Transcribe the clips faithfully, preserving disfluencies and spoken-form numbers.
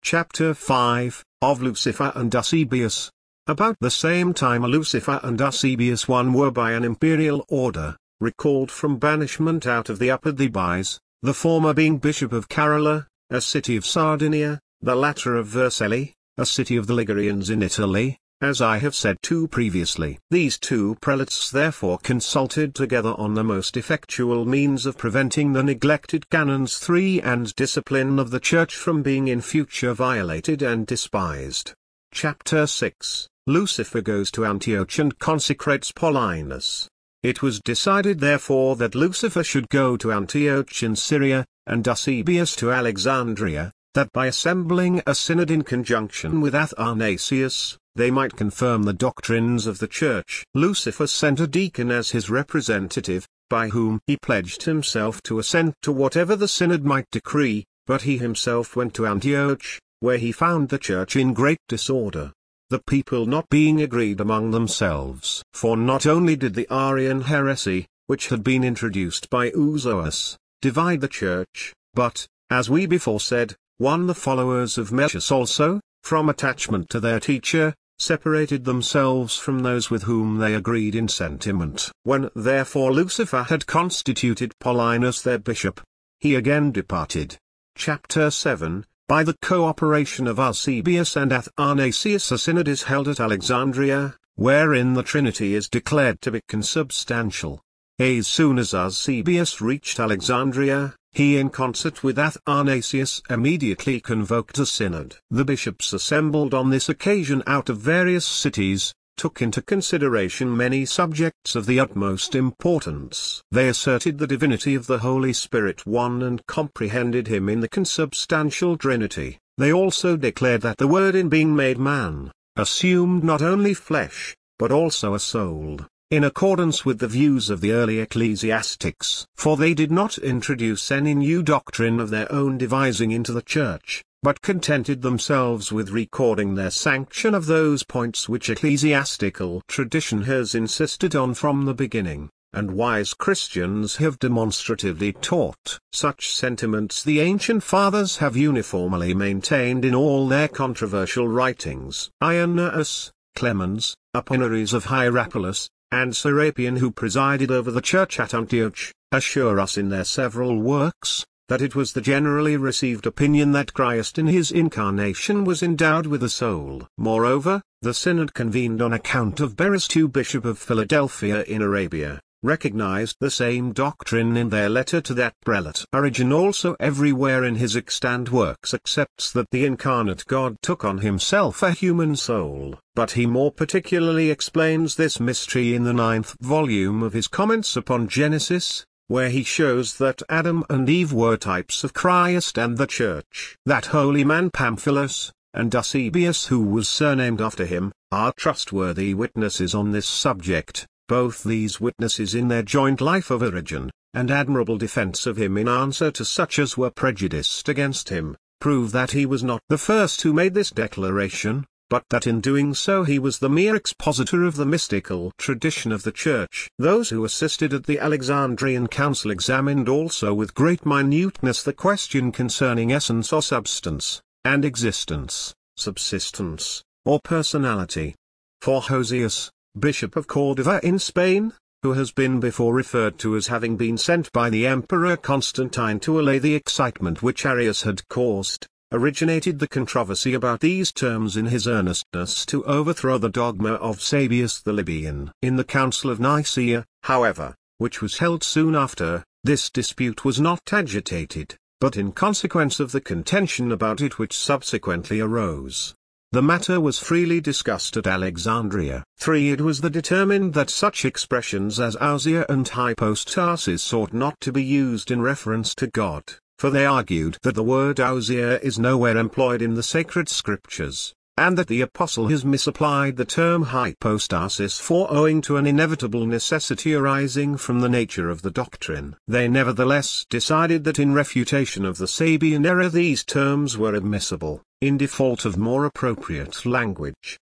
Chapter five, of Lucifer and Eusebius. About the same time Lucifer and Eusebius I were by an imperial order, recalled from banishment out of the Upper Thebais, the former being bishop of Carola, a city of Sardinia, the latter of Vercelli, a city of the Ligurians in Italy, as I have said too previously. These two prelates therefore consulted together on the most effectual means of preventing the neglected canons three and discipline of the Church from being in future violated and despised. Chapter six. Lucifer goes to Antioch and consecrates Paulinus. It was decided therefore that Lucifer should go to Antioch in Syria, and Eusebius to Alexandria, that by assembling a synod in conjunction with Athanasius, they might confirm the doctrines of the Church. Lucifer sent a deacon as his representative, by whom he pledged himself to assent to whatever the synod might decree, but he himself went to Antioch, where he found the Church in great disorder, the people not being agreed among themselves. For not only did the Arian heresy, which had been introduced by Eusebius, divide the Church, but, as we before said, one the followers of Melchius also, from attachment to their teacher, separated themselves from those with whom they agreed in sentiment. When therefore Lucifer had constituted Paulinus their bishop, he again departed. Chapter seven. By the cooperation of Eusebius and Athanasius a synod is held at Alexandria, wherein the Trinity is declared to be consubstantial. As soon as Eusebius reached Alexandria, he in concert with Athanasius immediately convoked a synod. The bishops assembled on this occasion out of various cities, took into consideration many subjects of the utmost importance. They asserted the divinity of the Holy Spirit one and comprehended him in the consubstantial Trinity. They also declared that the Word in being made man, assumed not only flesh, but also a soul, in accordance with the views of the early ecclesiastics. For they did not introduce any new doctrine of their own devising into the Church, but contented themselves with recording their sanction of those points which ecclesiastical tradition has insisted on from the beginning, and wise Christians have demonstratively taught. Such sentiments the ancient fathers have uniformly maintained in all their controversial writings. Irenaeus, Clemens, Apollinaris of Hierapolis, and Serapion, who presided over the church at Antioch, assure us in their several works, that it was the generally received opinion that Christ in his incarnation was endowed with a soul. Moreover, the synod convened on account of Beristu, bishop of Philadelphia in Arabia, recognized the same doctrine in their letter to that prelate. Origen also everywhere in his extant works accepts that the incarnate God took on himself a human soul, but he more particularly explains this mystery in the ninth volume of his Comments upon Genesis, where he shows that Adam and Eve were types of Christ and the Church. That holy man Pamphilus, and Eusebius who was surnamed after him, are trustworthy witnesses on this subject, both these witnesses in their joint life of Origen, and admirable defense of him in answer to such as were prejudiced against him, prove that he was not the first who made this declaration, but that in doing so he was the mere expositor of the mystical tradition of the Church. Those who assisted at the Alexandrian Council examined also with great minuteness the question concerning essence or substance, and existence, subsistence, or personality. For Hosius, Bishop of Cordova in Spain, who has been before referred to as having been sent by the Emperor Constantine to allay the excitement which Arius had caused, originated the controversy about these terms in his earnestness to overthrow the dogma of Sabius the Libyan. In the Council of Nicaea, however, which was held soon after, this dispute was not agitated, but in consequence of the contention about it which subsequently arose, the matter was freely discussed at Alexandria. three It was the determined that such expressions as ousia and hypostasis ought not to be used in reference to God, for they argued that the word ousia is nowhere employed in the sacred scriptures, and that the apostle has misapplied the term hypostasis for owing to an inevitable necessity arising from the nature of the doctrine. They nevertheless decided that in refutation of the Sabian error these terms were admissible, in default of more appropriate language.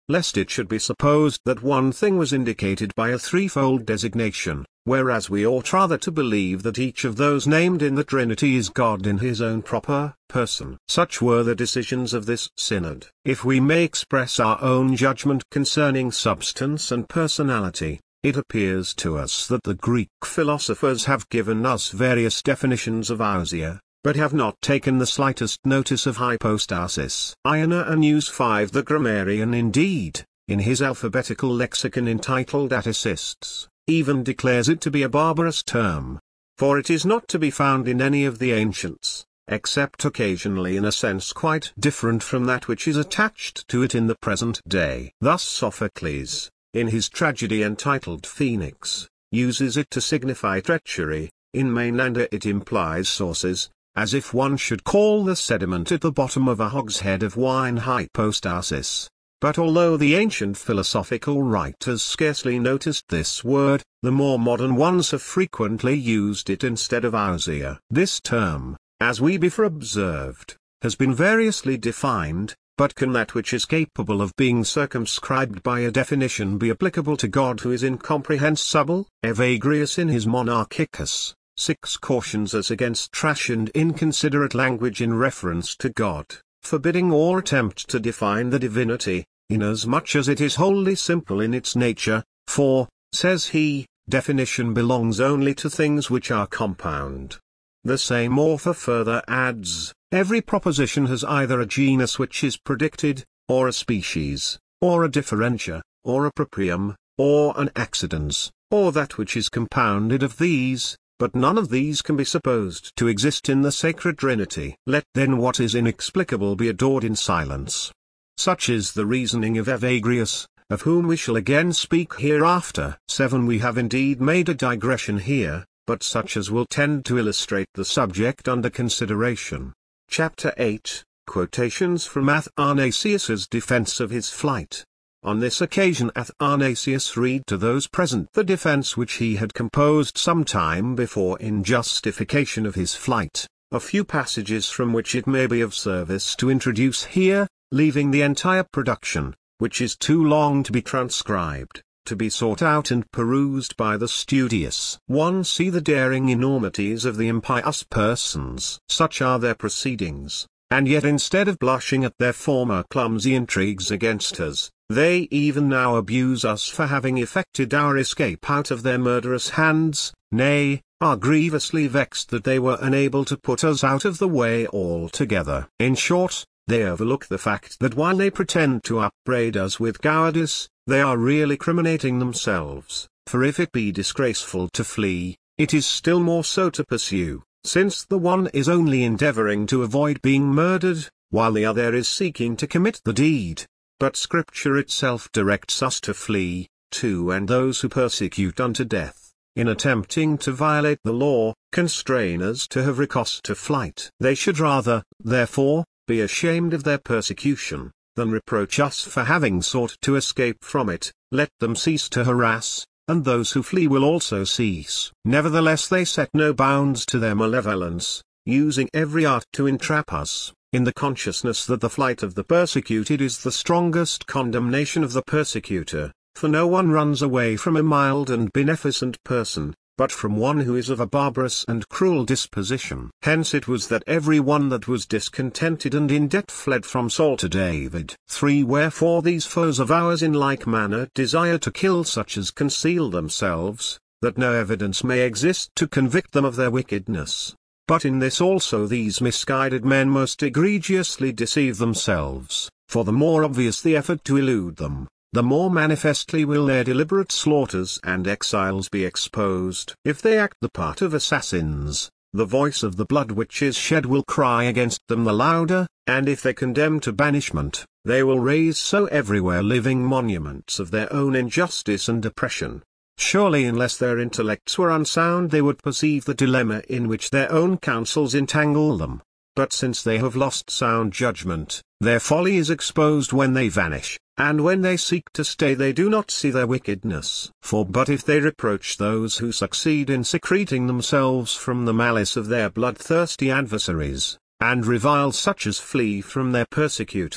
lest it should be supposed that one thing was indicated by a threefold designation, whereas we ought rather to believe that each of those named in the Trinity is God in his own proper person. Such were the decisions of this synod. If we may express our own judgment concerning substance and personality, it appears to us that the Greek philosophers have given us various definitions of ousia, but have not taken the slightest notice of hypostasis. Irenaeus the fifth, the grammarian, indeed, in his alphabetical lexicon entitled Aticists, even declares it to be a barbarous term. For it is not to be found in any of the ancients, except occasionally in a sense quite different from that which is attached to it in the present day. Thus Sophocles, in his tragedy entitled Phoenix, uses it to signify treachery. In Menander it implies sources, as if one should call the sediment at the bottom of a hogshead of wine hypostasis. But although the ancient philosophical writers scarcely noticed this word, the more modern ones have frequently used it instead of ousia. This term, as we before observed, has been variously defined, but can that which is capable of being circumscribed by a definition be applicable to God who is incomprehensible? Evagrius in his Monarchicus, six cautions us against trash and inconsiderate language in reference to God, forbidding all attempt to define the divinity, inasmuch as it is wholly simple in its nature, for, says he, definition belongs only to things which are compound. The same author further adds, every proposition has either a genus which is predicted, or a species, or a differentia, or a proprium, or an accidens, or that which is compounded of these, but none of these can be supposed to exist in the sacred Trinity. Let then what is inexplicable be adored in silence. Such is the reasoning of Evagrius, of whom we shall again speak hereafter. seven We have indeed made a digression here, but such as will tend to illustrate the subject under consideration. Chapter eight, Quotations from Athanasius's defense of his flight. On this occasion Athanasius read to those present the defense which he had composed some time before in justification of his flight, a few passages from which it may be of service to introduce here, leaving the entire production, which is too long to be transcribed, to be sought out and perused by the studious. one See the daring enormities of the impious persons. Such are their proceedings, and yet instead of blushing at their former clumsy intrigues against us, they even now abuse us for having effected our escape out of their murderous hands, nay, are grievously vexed that they were unable to put us out of the way altogether. In short, they overlook the fact that while they pretend to upbraid us with cowardice, they are really criminating themselves, for if it be disgraceful to flee, it is still more so to pursue, since the one is only endeavoring to avoid being murdered, while the other is seeking to commit the deed. But Scripture itself directs us to flee, too, and those who persecute unto death, in attempting to violate the law, constrain us to have recourse to flight. They should rather, therefore, be ashamed of their persecution, than reproach us for having sought to escape from it. Let them cease to harass, and those who flee will also cease. Nevertheless they set no bounds to their malevolence, using every art to entrap us, in the consciousness that the flight of the persecuted is the strongest condemnation of the persecutor, for no one runs away from a mild and beneficent person, but from one who is of a barbarous and cruel disposition. Hence it was that every one that was discontented and in debt fled from Saul to David. three Wherefore these foes of ours in like manner desire to kill such as conceal themselves, that no evidence may exist to convict them of their wickedness. But in this also these misguided men most egregiously deceive themselves, for the more obvious the effort to elude them, the more manifestly will their deliberate slaughters and exiles be exposed. If they act the part of assassins, the voice of the blood which is shed will cry against them the louder, and if they condemn to banishment, they will raise so everywhere living monuments of their own injustice and oppression. Surely unless their intellects were unsound they would perceive the dilemma in which their own counsels entangle them. But since they have lost sound judgment, their folly is exposed when they vanish, and when they seek to stay they do not see their wickedness. For but if they reproach those who succeed in secreting themselves from the malice of their bloodthirsty adversaries, and revile such as flee from their persecutors,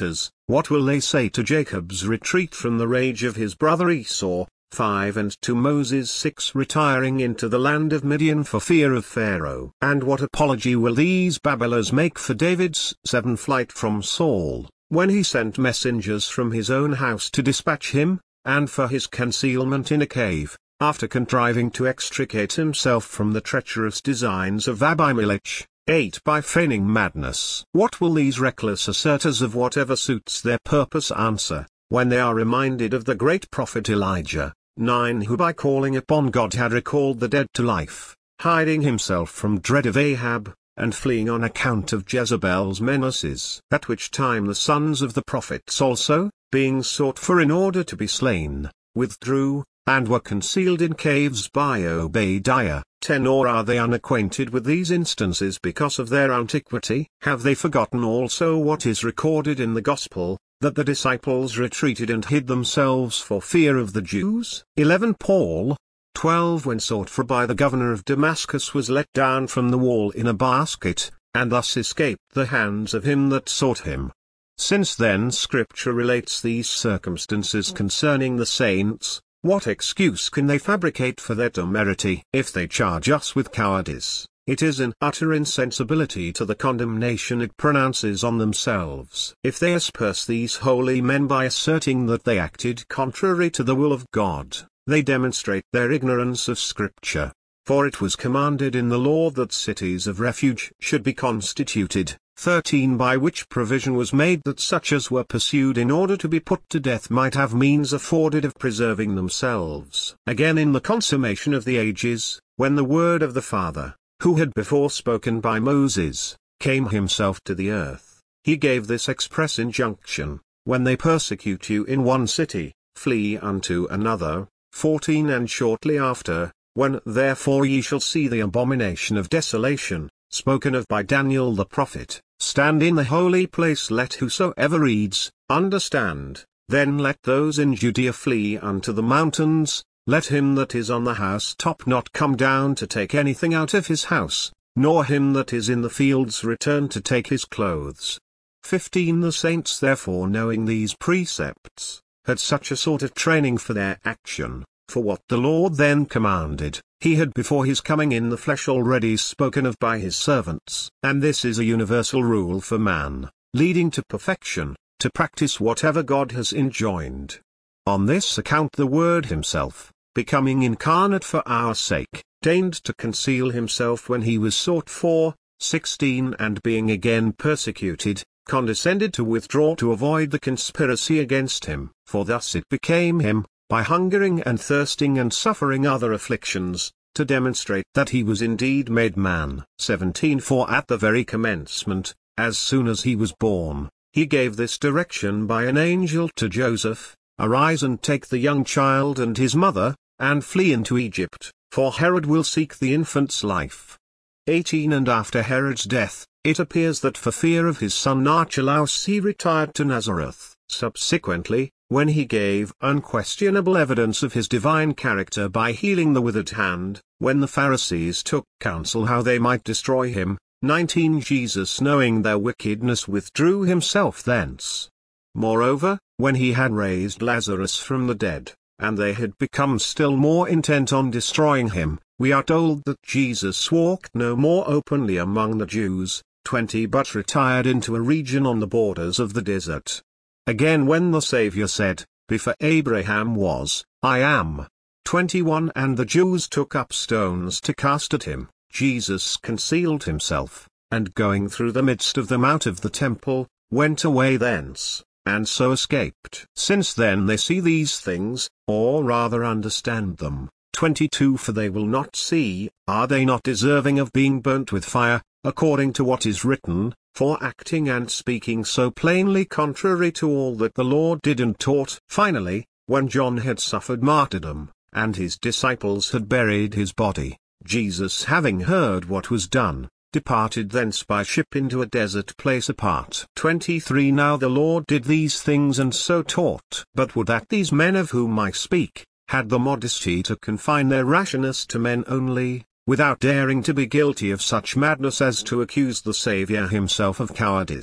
What will they say to Jacob's retreat from the rage of his brother Esau? five And to Moses six retiring into the land of Midian for fear of Pharaoh. And what apology will these babblers make for David's seven flight from Saul, when he sent messengers from his own house to dispatch him, and for his concealment in a cave, after contriving to extricate himself from the treacherous designs of Abimelech? eight By feigning madness. What will these reckless asserters of whatever suits their purpose answer, when they are reminded of the great prophet Elijah? nine Who by calling upon God had recalled the dead to life, hiding himself from dread of Ahab, and fleeing on account of Jezebel's menaces. At which time the sons of the prophets also, being sought for in order to be slain, withdrew, and were concealed in caves by Obadiah. ten Or are they unacquainted with these instances because of their antiquity? Have they forgotten also what is recorded in the Gospel, that the disciples retreated and hid themselves for fear of the Jews? eleven Paul, twelve When sought for by the governor of Damascus was let down from the wall in a basket, and thus escaped the hands of him that sought him. Since then Scripture relates these circumstances concerning the saints, what excuse can they fabricate for their temerity? If they charge us with cowardice, it is in utter insensibility to the condemnation it pronounces on themselves. If they asperse these holy men by asserting that they acted contrary to the will of God, they demonstrate their ignorance of Scripture. For it was commanded in the law that cities of refuge should be constituted. thirteen By which provision was made that such as were pursued in order to be put to death might have means afforded of preserving themselves. Again in the consummation of the ages, when the word of the Father, who had before spoken by Moses, came himself to the earth, he gave this express injunction: when they persecute you in one city, flee unto another. fourteen And shortly after, when therefore ye shall see the abomination of desolation, spoken of by Daniel the prophet, stand in the holy place, let whosoever reads, understand. Then let those in Judea flee unto the mountains, let him that is on the housetop not come down to take anything out of his house, nor him that is in the fields return to take his clothes. fifteen The saints therefore, knowing these precepts, had such a sort of training for their action, for what the Lord then commanded, he had before his coming in the flesh already spoken of by his servants. And this is a universal rule for man, leading to perfection, to practice whatever God has enjoined. On this account the Word himself, becoming incarnate for our sake, deigned to conceal himself when he was sought for. sixteen And being again persecuted, condescended to withdraw to avoid the conspiracy against him. For thus it became him, by hungering and thirsting and suffering other afflictions, to demonstrate that he was indeed made man. seventeen For at the very commencement, as soon as he was born, he gave this direction by an angel to Joseph: Arise and take the young child and his mother, and flee into Egypt, for Herod will seek the infant's life. eighteen And after Herod's death, it appears that for fear of his son Archelaus he retired to Nazareth. Subsequently, when he gave unquestionable evidence of his divine character by healing the withered hand, when the Pharisees took counsel how they might destroy him, nineteen Jesus knowing their wickedness withdrew himself thence. Moreover, when he had raised Lazarus from the dead, and they had become still more intent on destroying him, we are told that Jesus walked no more openly among the Jews. twenty But retired into a region on the borders of the desert. Again when the Saviour said, Before Abraham was, I am. twenty-one And the Jews took up stones to cast at him, Jesus concealed himself, and going through the midst of them out of the temple, went away thence, and so escaped. Since then they see these things, or rather understand them. twenty-two For they will not see, are they not deserving of being burnt with fire, according to what is written, for acting and speaking so plainly contrary to all that the Lord did and taught. Finally, when John had suffered martyrdom, and his disciples had buried his body, Jesus having heard what was done, departed thence by ship into a desert place apart. twenty-three Now the Lord did these things and so taught. But would that these men of whom I speak, had the modesty to confine their rashness to men only, without daring to be guilty of such madness as to accuse the Saviour himself of cowardice,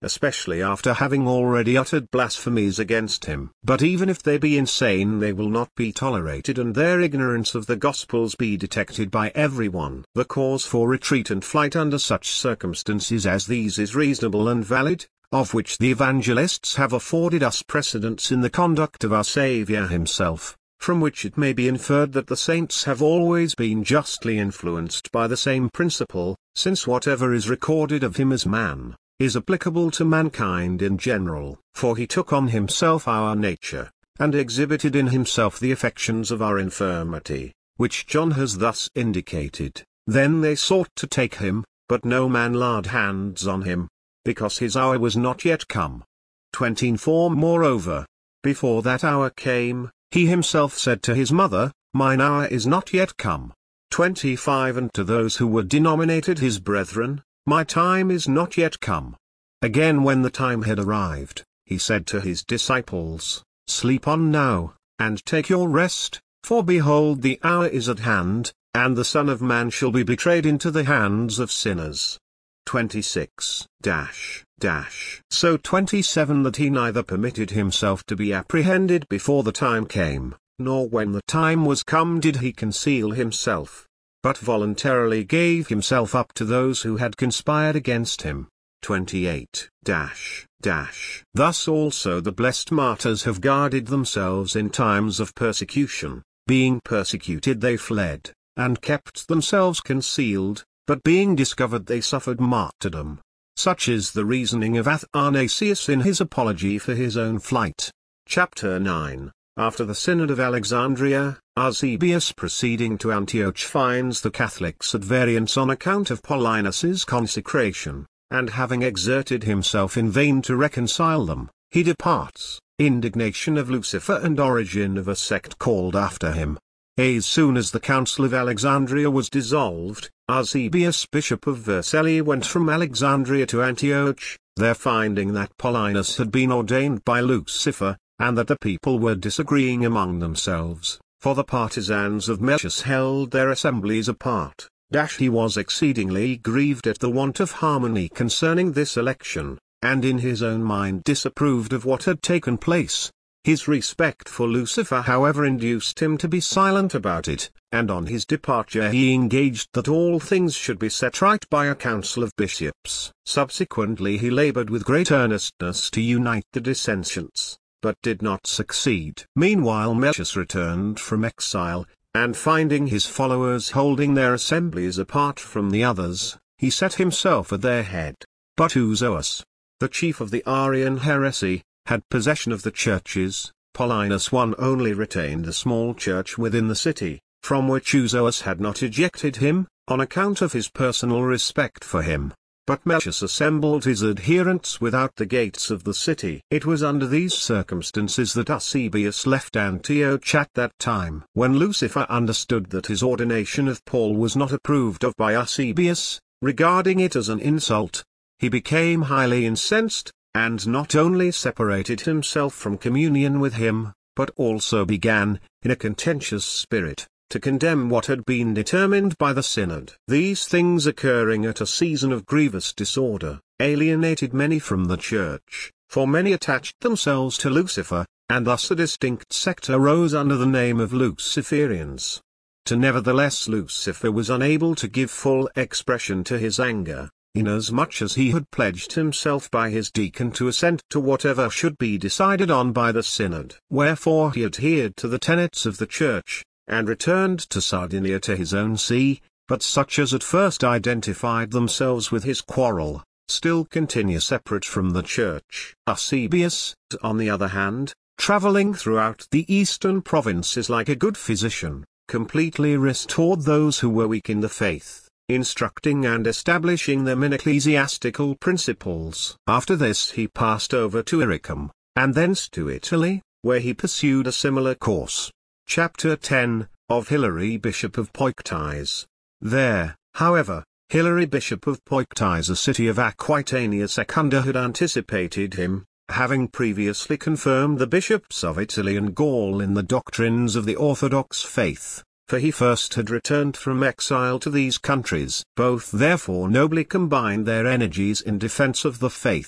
especially after having already uttered blasphemies against him. But even if they be insane, they will not be tolerated and their ignorance of the Gospels be detected by everyone. The cause for retreat and flight under such circumstances as these is reasonable and valid, of which the evangelists have afforded us precedents in the conduct of our Saviour himself, from which it may be inferred that the saints have always been justly influenced by the same principle, since whatever is recorded of him as man, is applicable to mankind in general. For he took on himself our nature, and exhibited in himself the affections of our infirmity, which John has thus indicated. Then they sought to take him, but no man laid hands on him, because his hour was not yet come. twenty-four Moreover, before that hour came, he himself said to his mother, Mine hour is not yet come. twenty-five And to those who were denominated his brethren, My time is not yet come. Again, when the time had arrived, he said to his disciples, Sleep on now, and take your rest, for behold the hour is at hand, and the Son of Man shall be betrayed into the hands of sinners. twenty-six dash dash So twenty-seven That he neither permitted himself to be apprehended before the time came, nor when the time was come did he conceal himself, but voluntarily gave himself up to those who had conspired against him. twenty-eight dash dash Thus also the blessed martyrs have guarded themselves in times of persecution. Being persecuted they fled, and kept themselves concealed, but being discovered they suffered martyrdom. Such is the reasoning of Athanasius in his apology for his own flight. Chapter nine. After the Synod of Alexandria, Eusebius proceeding to Antioch finds the Catholics at variance on account of Paulinus's consecration, and having exerted himself in vain to reconcile them, he departs. Indignation of Lucifer and origin of a sect called after him. As soon as the Council of Alexandria was dissolved, Eusebius bishop of Vercelli went from Alexandria to Antioch, there finding that Paulinus had been ordained by Lucifer, and that the people were disagreeing among themselves, for the partisans of Melchius held their assemblies apart. Dash he was exceedingly grieved at the want of harmony concerning this election, and in his own mind disapproved of what had taken place. His respect for Lucifer however induced him to be silent about it, and on his departure he engaged that all things should be set right by a council of bishops. Subsequently he labored with great earnestness to unite the dissentients, but did not succeed. Meanwhile Melchius returned from exile, and finding his followers holding their assemblies apart from the others, he set himself at their head. But Euzoas, the chief of the Arian heresy, had possession of the churches. Paulinus one only retained a small church within the city, from which Euzoas had not ejected him, on account of his personal respect for him. But Melchius assembled his adherents without the gates of the city. It was under these circumstances that Eusebius left Antioch at that time. When Lucifer understood that his ordination of Paul was not approved of by Eusebius, regarding it as an insult, he became highly incensed, and not only separated himself from communion with him, but also began, in a contentious spirit, to condemn what had been determined by the synod. These things occurring at a season of grievous disorder, alienated many from the church, for many attached themselves to Lucifer, and thus a distinct sect arose under the name of Luciferians. To nevertheless Lucifer was unable to give full expression to his anger, inasmuch as he had pledged himself by his deacon to assent to whatever should be decided on by the synod. Wherefore he adhered to the tenets of the church, and returned to Sardinia to his own see, but such as at first identified themselves with his quarrel, still continue separate from the church. Eusebius, on the other hand, travelling throughout the eastern provinces like a good physician, completely restored those who were weak in the faith, instructing and establishing them in ecclesiastical principles. After this he passed over to Illyricum, and thence to Italy, where he pursued a similar course. Chapter ten, of Hilary Bishop of Poictiers. There, however, Hilary Bishop of Poictiers, a city of Aquitania Secunda, had anticipated him, having previously confirmed the bishops of Italy and Gaul in the doctrines of the Orthodox faith, for he first had returned from exile to these countries. Both therefore nobly combined their energies in defense of the faith,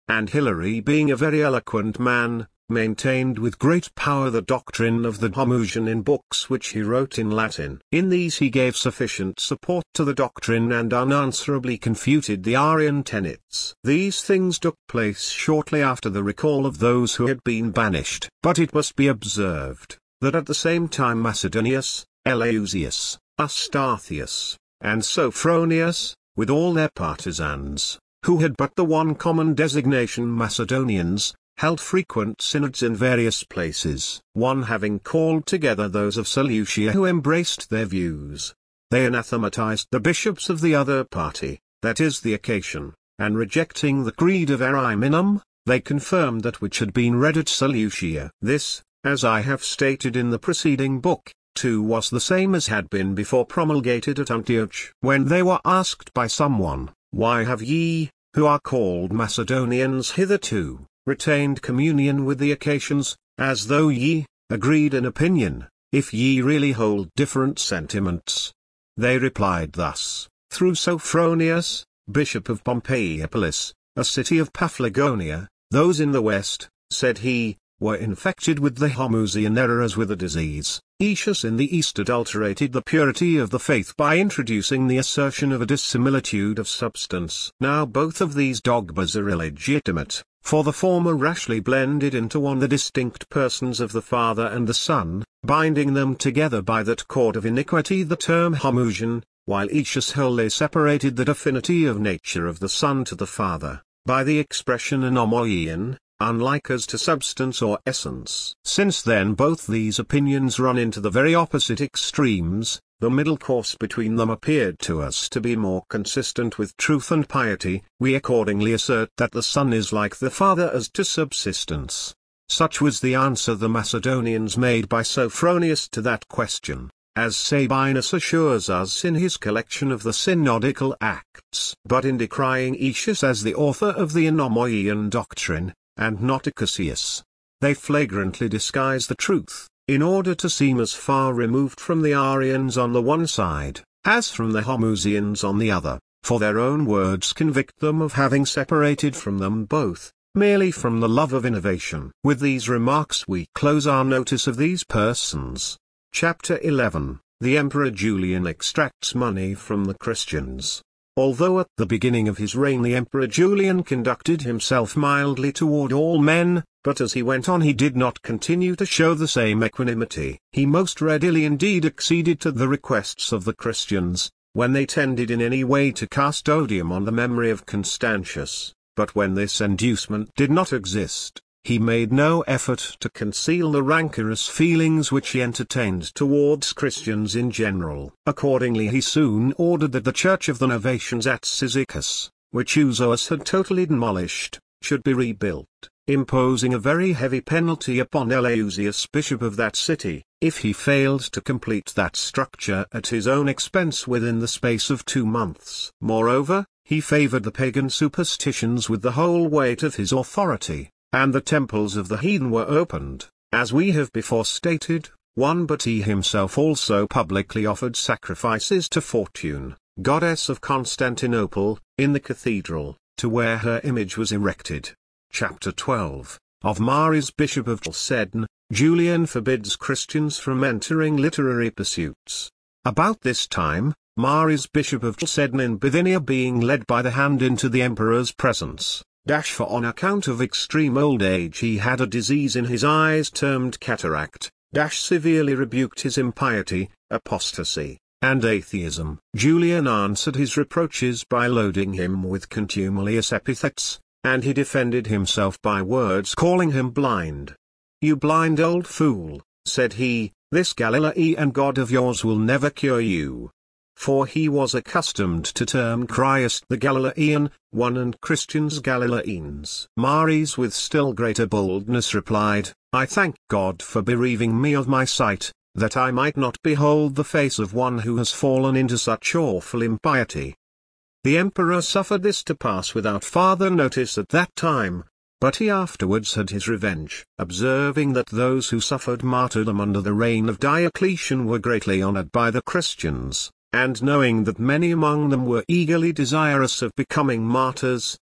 and Hilary, being a very eloquent man, maintained with great power the doctrine of the Homoousion in books which he wrote in Latin. In these he gave sufficient support to the doctrine and unanswerably confuted the Arian tenets. These things took place shortly after the recall of those who had been banished. But it must be observed, that at the same time Macedonius, Eleusius, Eustathius, and Sophronius, with all their partisans, who had but the one common designation Macedonians, held frequent synods in various places. One having called together those of Seleucia who embraced their views, they anathematized the bishops of the other party, that is the Acacian, and rejecting the creed of Ariminum, they confirmed that which had been read at Seleucia. This, as I have stated in the preceding book, too was the same as had been before promulgated at Antioch. When they were asked by someone, "Why have ye, who are called Macedonians hitherto, retained communion with the Acacians, as though ye, agreed in opinion, if ye really hold different sentiments?" They replied thus: "Through Sophronius, bishop of Pompeiapolis, a city of Paphlagonia, those in the west, said he, were infected with the Homoousian error as with a disease. Aetius in the east adulterated the purity of the faith by introducing the assertion of a dissimilitude of substance. Now both of these dogmas are illegitimate, for the former rashly blended into one the distinct persons of the Father and the Son, binding them together by that cord of iniquity the term Homoousion, while Aetius wholly separated that affinity of nature of the Son to the Father, by the expression anomoion, unlike as to substance or essence. Since then both these opinions run into the very opposite extremes, the middle course between them appeared to us to be more consistent with truth and piety. We accordingly assert that the Son is like the Father as to subsistence. Such was the answer the Macedonians made by Sophronius to that question, as Sabinus assures us in his collection of the Synodical Acts. But in decrying Aetius as the author of the Anomoian doctrine, and not Acacius, they flagrantly disguise the truth, in order to seem as far removed from the Arians on the one side, as from the Homoousians on the other, for their own words convict them of having separated from them both, merely from the love of innovation. With these remarks we close our notice of these persons. Chapter eleven. The Emperor Julian extracts money from the Christians. Although at the beginning of his reign the Emperor Julian conducted himself mildly toward all men, but as he went on he did not continue to show the same equanimity. He most readily indeed acceded to the requests of the Christians, when they tended in any way to cast odium on the memory of Constantius, but when this inducement did not exist, he made no effort to conceal the rancorous feelings which he entertained towards Christians in general. Accordingly he soon ordered that the church of the Novatians at Cyzicus, which Euzoas had totally demolished, should be rebuilt, imposing a very heavy penalty upon Eleusius, bishop of that city, if he failed to complete that structure at his own expense within the space of two months. Moreover, he favored the pagan superstitions with the whole weight of his authority, and the temples of the heathen were opened, as we have before stated, one but he himself also publicly offered sacrifices to Fortune, goddess of Constantinople, in the cathedral, to where her image was erected. Chapter twelve. Of Mares, bishop of Chalcedon, Julian forbids Christians from entering literary pursuits. About this time, Mares, bishop of Chalcedon in Bithynia, being led by the hand into the emperor's presence, Dash for on account of extreme old age he had a disease in his eyes termed cataract, Dash severely rebuked his impiety, apostasy, and atheism. Julian answered his reproaches by loading him with contumelious epithets, and he defended himself by words calling him blind. "You blind old fool," said he, "this Galilean god of yours will never cure you." For he was accustomed to term Christ the Galilean, one and Christians Galileans. Mares with still greater boldness replied, "I thank God for bereaving me of my sight, that I might not behold the face of one who has fallen into such awful impiety." The emperor suffered this to pass without farther notice at that time, but he afterwards had his revenge. Observing that those who suffered martyrdom under the reign of Diocletian were greatly honored by the Christians, and knowing that many among them were eagerly desirous of becoming martyrs,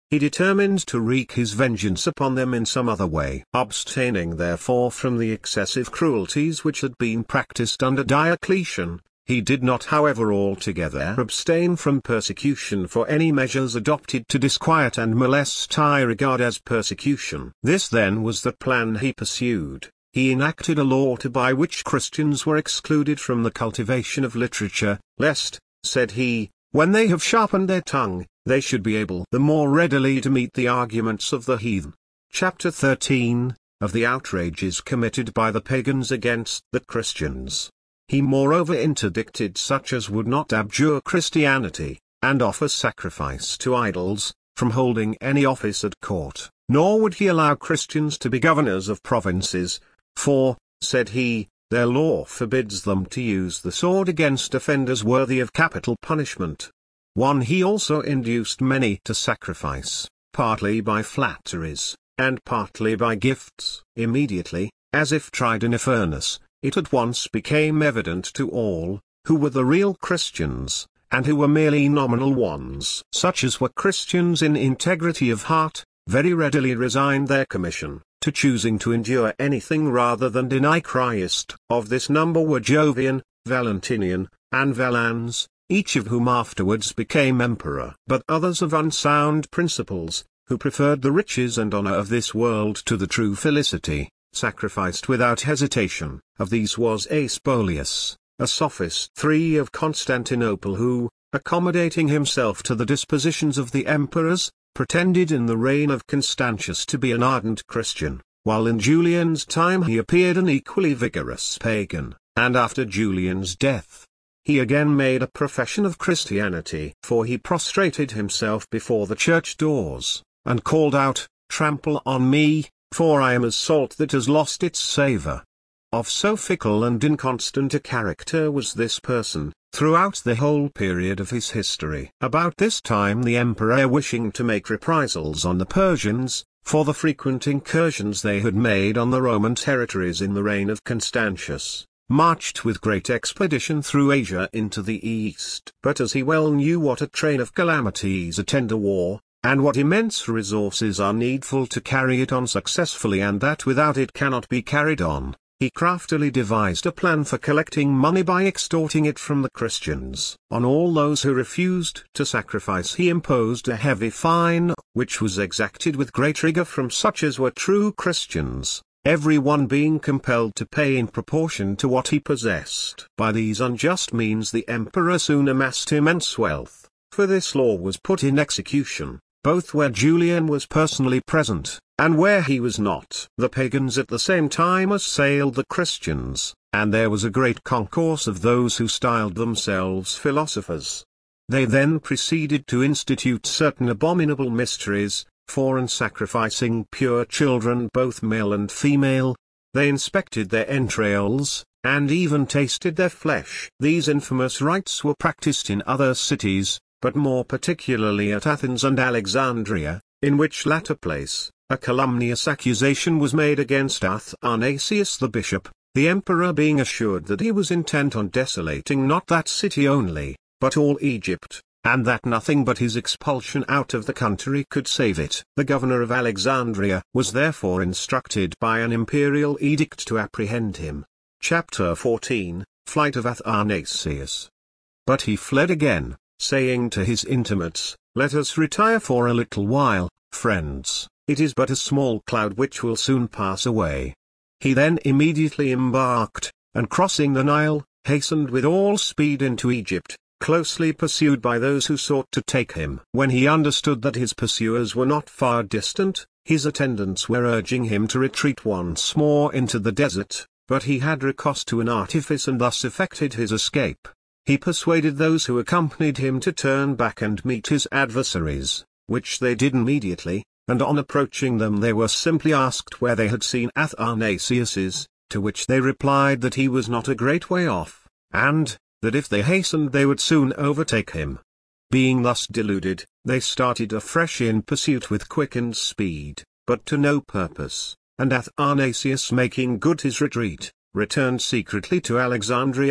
he determined to wreak his vengeance upon them in some other way. Abstaining therefore from the excessive cruelties which had been practiced under Diocletian, he did not however altogether abstain from persecution, for any measures adopted to disquiet and molest I regard as persecution. This then was the plan he pursued. He enacted a law to by which Christians were excluded from the cultivation of literature, lest, said he, when they have sharpened their tongue, they should be able the more readily to meet the arguments of the heathen. Chapter thirteen, of the outrages committed by the pagans against the Christians. He moreover interdicted such as would not abjure Christianity, and offer sacrifice to idols, from holding any office at court, nor would he allow Christians to be governors of provinces, for, said he, their law forbids them to use the sword against offenders worthy of capital punishment. one He also induced many to sacrifice, partly by flatteries, and partly by gifts. Immediately, as if tried in a furnace, it at once became evident to all, who were the real Christians, and who were merely nominal ones. Such as were Christians in integrity of heart, very readily resigned their commission, to choosing to endure anything rather than deny Christ. Of this number were Jovian, Valentinian, and Valens, each of whom afterwards became emperor. But others of unsound principles, who preferred the riches and honor of this world to the true felicity, sacrificed without hesitation. Of these was Aespolius, a sophist. three Of Constantinople, who, accommodating himself to the dispositions of the emperors, pretended in the reign of Constantius to be an ardent Christian, while in Julian's time he appeared an equally vigorous pagan, and after Julian's death, he again made a profession of Christianity. For he prostrated himself before the church doors, and called out, "Trample on me, for I am as salt that has lost its savour." Of so fickle and inconstant a character was this person, throughout the whole period of his history. About this time the emperor, wishing to make reprisals on the Persians, for the frequent incursions they had made on the Roman territories in the reign of Constantius, marched with great expedition through Asia into the east. But as he well knew what a train of calamities attend a war, and what immense resources are needful to carry it on successfully, and that without it cannot be carried on, he craftily devised a plan for collecting money by extorting it from the Christians. On all those who refused to sacrifice he imposed a heavy fine, which was exacted with great rigor from such as were true Christians, every one being compelled to pay in proportion to what he possessed. By these unjust means the emperor soon amassed immense wealth, for this law was put in execution, both where Julian was personally present, and where he was not. The pagans at the same time assailed the Christians, and there was a great concourse of those who styled themselves philosophers. They then proceeded to institute certain abominable mysteries, for in sacrificing pure children both male and female, they inspected their entrails, and even tasted their flesh. These infamous rites were practiced in other cities, but more particularly at Athens and Alexandria, in which latter place, a calumnious accusation was made against Athanasius the bishop, the emperor being assured that he was intent on desolating not that city only, but all Egypt, and that nothing but his expulsion out of the country could save it. The governor of Alexandria was therefore instructed by an imperial edict to apprehend him. Chapter fourteen, Flight of Athanasius. But he fled again, saying to his intimates, "Let us retire for a little while, friends. It is but a small cloud which will soon pass away." He then immediately embarked, and crossing the Nile, hastened with all speed into Egypt, closely pursued by those who sought to take him. When he understood that his pursuers were not far distant, his attendants were urging him to retreat once more into the desert, but he had recourse to an artifice and thus effected his escape. He persuaded those who accompanied him to turn back and meet his adversaries, which they did immediately, and on approaching them they were simply asked where they had seen Athanasius, to which they replied that he was not a great way off, and, that if they hastened they would soon overtake him. Being thus deluded, they started afresh in pursuit with quickened speed, but to no purpose, and Athanasius, making good his retreat, returned secretly to Alexandria,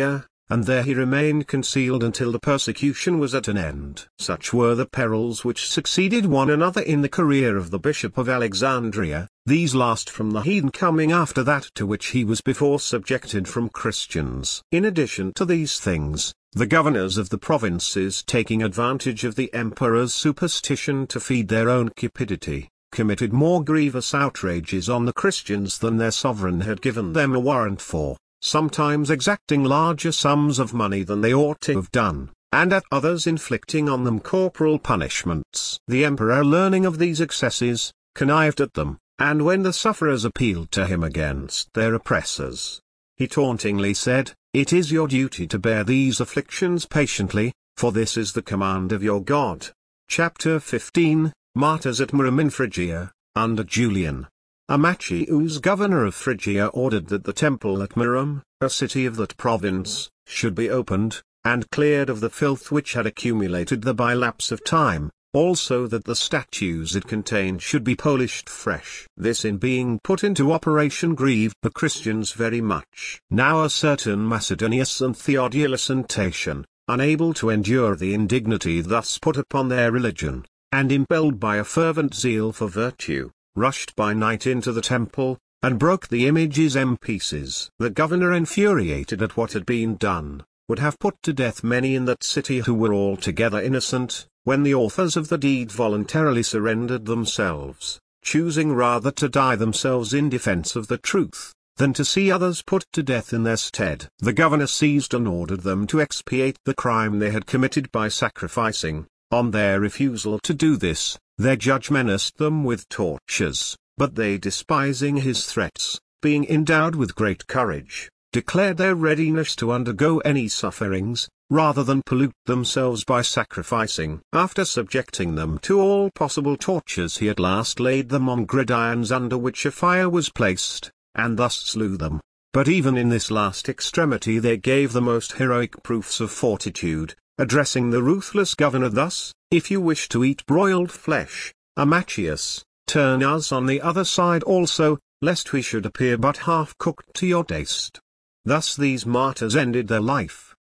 and there he remained concealed until the persecution was at an end. Such were the perils which succeeded one another in the career of the Bishop of Alexandria, these last from the heathen coming after that to which he was before subjected from Christians. In addition to these things, the governors of the provinces, taking advantage of the emperor's superstition to feed their own cupidity, committed more grievous outrages on the Christians than their sovereign had given them a warrant for, sometimes exacting larger sums of money than they ought to have done, and at others inflicting on them corporal punishments. The emperor, learning of these excesses, connived at them, and when the sufferers appealed to him against their oppressors, he tauntingly said, "It is your duty to bear these afflictions patiently, for this is the command of your God." Chapter fifteen, Martyrs at Murum in Phrygia, under Julian. Amachius, governor of Phrygia, ordered that the temple at Murum, a city of that province, should be opened, and cleared of the filth which had accumulated there by lapse of time, also that the statues it contained should be polished fresh. This in being put into operation grieved the Christians very much. Now a certain Macedonius and Theodulus and Tatian, unable to endure the indignity thus put upon their religion, and impelled by a fervent zeal for virtue, rushed by night into the temple, and broke the images in pieces. The governor, infuriated at what had been done, would have put to death many in that city who were altogether innocent, when the authors of the deed voluntarily surrendered themselves, choosing rather to die themselves in defense of the truth, than to see others put to death in their stead. The governor seized and ordered them to expiate the crime they had committed by sacrificing. On their refusal to do this, their judge menaced them with tortures, but they, despising his threats, being endowed with great courage, declared their readiness to undergo any sufferings, rather than pollute themselves by sacrificing. After subjecting them to all possible tortures, he at last laid them on gridirons under which a fire was placed, and thus slew them. But even in this last extremity they gave the most heroic proofs of fortitude, addressing the ruthless governor thus: "If you wish to eat broiled flesh, Amachius, turn us on the other side also, lest we should appear but half-cooked to your taste." Thus these martyrs ended their life,